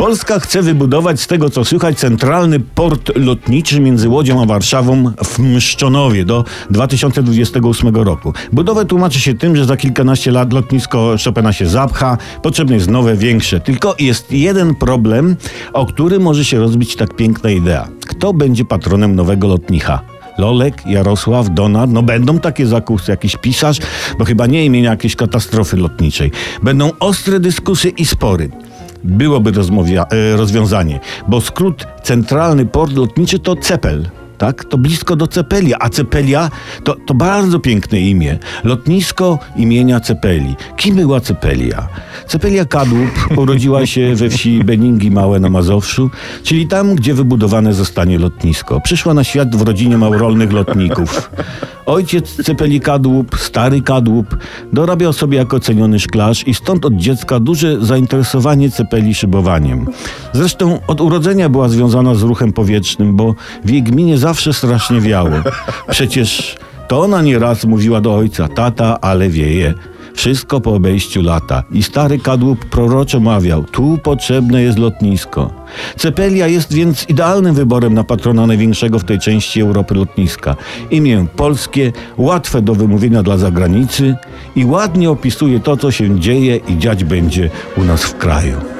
Polska chce wybudować, z tego co słychać, centralny port lotniczy między Łodzią a Warszawą w Mszczonowie do 2028 roku. Budowę tłumaczy się tym, że za kilkanaście lat lotnisko Chopina się zapcha, potrzebne jest nowe, większe. Tylko jest jeden problem, o który może się rozbić tak piękna idea. Kto będzie patronem nowego lotnicha? Lolek, Jarosław, Donald, no będą takie zakusy, jakiś pisarz, bo chyba nie imienia jakiejś katastrofy lotniczej. Będą ostre dyskusje i spory. Byłoby rozwiązanie, bo skrót Centralny Port Lotniczy to CEPEL. Tak? To blisko do Cepelia, a Cepelia to bardzo piękne imię. Lotnisko imienia Cepeli. Kim była Cepelia? Cepelia Kadłub urodziła się we wsi Beningi Małe na Mazowszu, czyli tam, gdzie wybudowane zostanie lotnisko. Przyszła na świat w rodzinie małorolnych lotników. Ojciec Cepeli Kadłub, stary Kadłub, dorabiał sobie jako ceniony szklarz i stąd od dziecka duże zainteresowanie Cepeli szybowaniem. Zresztą od urodzenia była związana z ruchem powietrznym, bo w jej gminie zawsze strasznie wiało. Przecież to ona nieraz mówiła do ojca: tata, ale wieje. Wszystko po obejściu lata. I stary Kadłub proroczo mawiał: tu potrzebne jest lotnisko. Cepelia jest więc idealnym wyborem na patrona największego w tej części Europy lotniska. Imię polskie, łatwe do wymówienia dla zagranicy i ładnie opisuje to, co się dzieje i dziać będzie u nas w kraju.